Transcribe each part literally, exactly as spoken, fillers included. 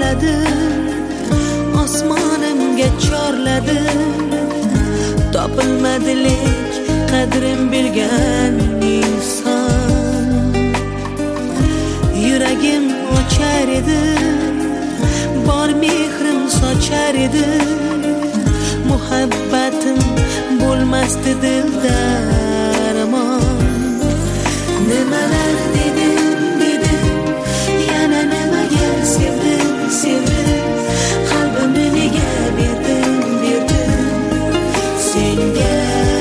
porladi, osmonimga chorladi. Topilmadi lek qadrim bilgan inson. Yuragim ochar edi, bor mehrim sochar edi. Muhabbatim bo'lmasdi dilda armon. Nimalar dedim dedim, yana nimaga sevdim sevdim. Qalbimni nega berdim berdim senga.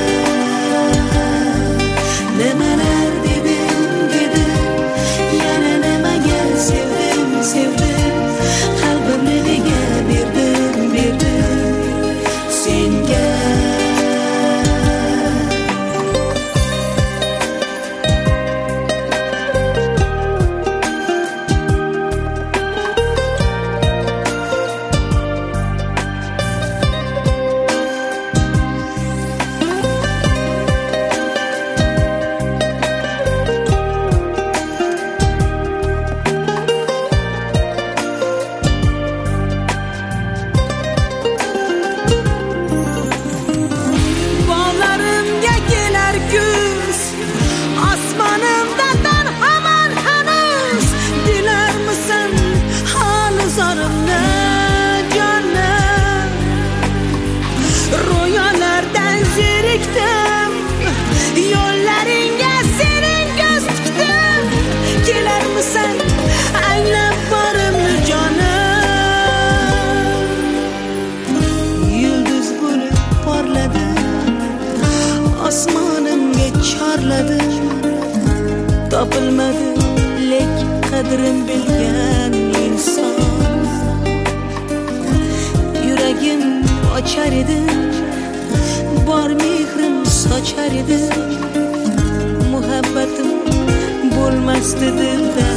Nimalar dedim dedim, yana nimaga sevdim sevdim. Qalbimni nega berdim berdim senga. Yo'llaringga sening ko'z tikdim, kelarmisan anglab borimni jonim. Yulduz bo'lib porladi, osmonimga chorladi. Topilmadi lek qadrim bilgan inson. Yuragim ochar edi, bor mehrim sochar edi. Muhabbatim bo'lmasdi dilda